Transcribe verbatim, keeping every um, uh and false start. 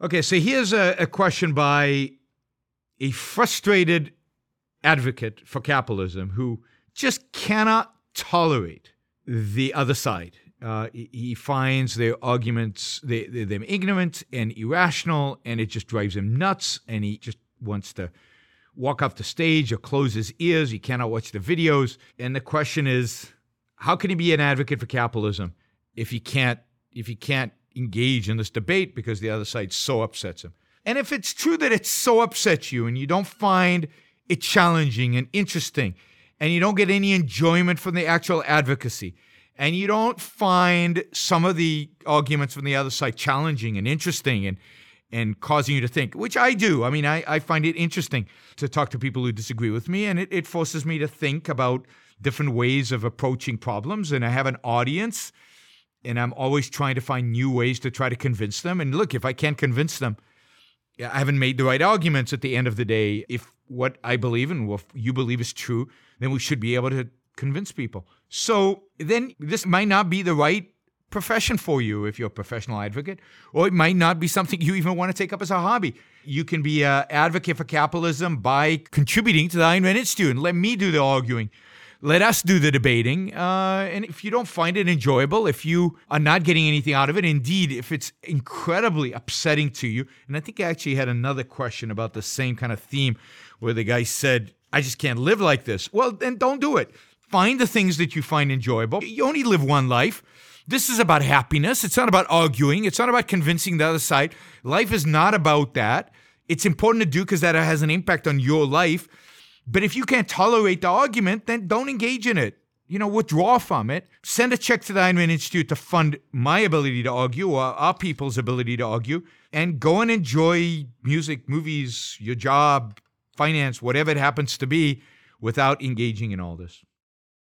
Okay, so here's a, a question by a frustrated advocate for capitalism who just cannot tolerate the other side. Uh, he, he finds their arguments, they, they, them ignorant and irrational, and it just drives him nuts, and he just wants to walk off the stage or close his ears. He cannot watch the videos. And the question is, how can he be an advocate for capitalism if he can't, if he can't engage in this debate because the other side so upsets him? And if it's true that it so upsets you and you don't find it challenging and interesting, and you don't get any enjoyment from the actual advocacy, and you don't find some of the arguments from the other side challenging and interesting and and causing you to think, which I do. I mean, I, I find it interesting to talk to people who disagree with me, and it, it forces me to think about different ways of approaching problems, and I have an audience, and I'm always trying to find new ways to try to convince them. And look, if I can't convince them, I haven't made the right arguments at the end of the day. If what I believe and what you believe is true, then we should be able to convince people. So then this might not be the right profession for you if you're a professional advocate, or it might not be something you even want to take up as a hobby. You can be an advocate for capitalism by contributing to the Ayn Rand Institute and let me do the arguing. Let us do the debating. Uh, and if you don't find it enjoyable, if you are not getting anything out of it, indeed, if it's incredibly upsetting to you, and I think I actually had another question about the same kind of theme where the guy said, I just can't live like this. Well, then don't do it. Find the things that you find enjoyable. You only live one life. This is about happiness. It's not about arguing. It's not about convincing the other side. Life is not about that. It's important to do because that has an impact on your life. But if you can't tolerate the argument, then don't engage in it. You know, withdraw from it. Send a check to the Ayn Rand Institute to fund my ability to argue or our people's ability to argue, and go and enjoy music, movies, your job, finance, whatever it happens to be, without engaging in all this.